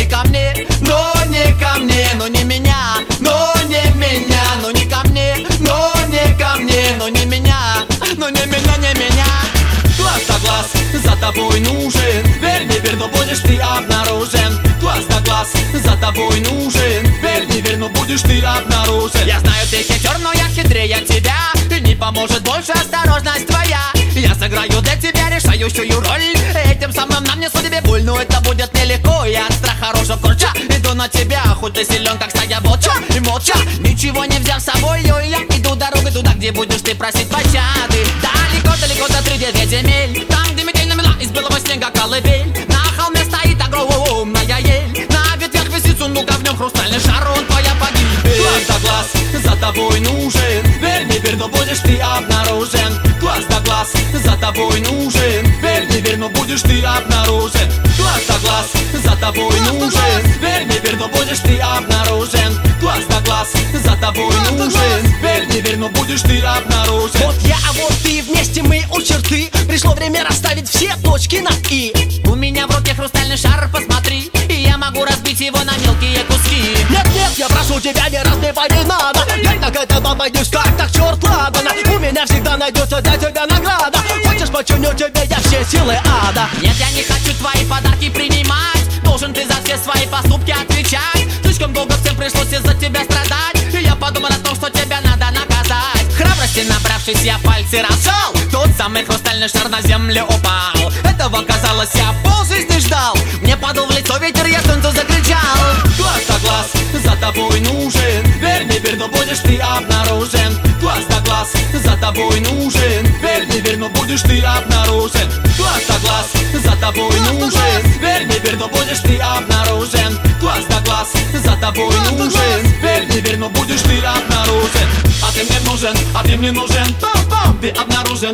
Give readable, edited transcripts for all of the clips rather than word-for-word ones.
не ко мне, но не ко мне, но не меня, но не меня, но не ко мне, но не ко мне, но не меня, но не меня, не меня. Глаз да глаз за тобой нужен, верь, не верь, но будешь ты обнаружен. Глаз да глаз за тобой нужен, верь, не верь, но будешь ты обнаружен. Я знаю, ты хитер, но я хитрее тебя, и не поможет больше осторожность твоя. Я сыграю для тебя решающую роль, этим самым нам не судьбе боль, но это будет нелегко. Я от страха рожу корча, иду на тебя, хоть ты силен, как стая волча, и молча, ничего не взяв с собой, я иду дорогой туда, где будешь ты просить пощады. Далеко-далеко за 3-9 земель, там, где метель намела из белого снега колыбель. На холме стоит огромная ель, на ветвях висит сундук, а в нем хрустальный шар, он твоя погибель. Глаз да глаз за тобой нужен, верь, не верь, но будешь ты обнаружен. Глаз да глаз за тобой нужен, верь, не верь, но будешь ты обнаружен. Глаз да глаз за тобой нужен, верь, не верь, но будешь ты обнаружен. Глаз да глаз за тобой нужен, верь, не верь, но будешь ты обнаружен. Вот я, а вот ты, вместе мы у черты. Пришло время расставить все точки над «и». У меня в руке хрустальный шар, посмотри, и я могу разбить его на мелкие куски. Нет, я прошу тебя, не разбивай, не надо. Я так этого боюсь, как так, черт, ладно. У меня всегда найдется для тебя награда. Хочешь, починю тебе я все силы ада. Нет, я не хочу твои подарки принимать, должен ты за все свои поступки отвечать. Слишком долго всем пришлось из-за тебя страдать, и я подумал о том, что тебя надо наказать. Храбрости набравшись, я пальцы разжал, тот самый хрустальный шар на землю упал. Этого казалось, я полжизни ждал, мне подул в лицо ветер, я солнцу закричал. Глаз да глаз за тобой нужен, верь, не верь, но будешь ты обнаружен. Глаз да глаз за тобой нужен, верь, не верь, но будешь ты обнаружен. Глаз да глаз за тобой нужен, верь, не верь, но будешь ты обнаружен. Глаз да глаз за тобой нужен, верь, не верь, но будешь ты обнаружен. А ты мне нужен, а ты мне нужен, пам-пам, ты обнаружен,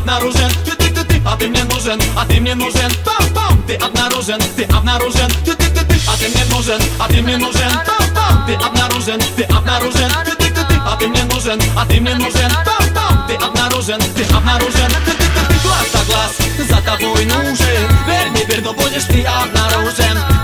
ты, а ты мне нужен, а ты мне нужен, пам-пам, ты обнаружен, ты, а ты мне нужен, а ты мне нужен, пам-пам, ты обнаружен, ты, а ты мне нужен, пам-пам, ты обнаружен, глаз да глаз за тобой нужен, верь, не верь, но будешь ты обнаружен.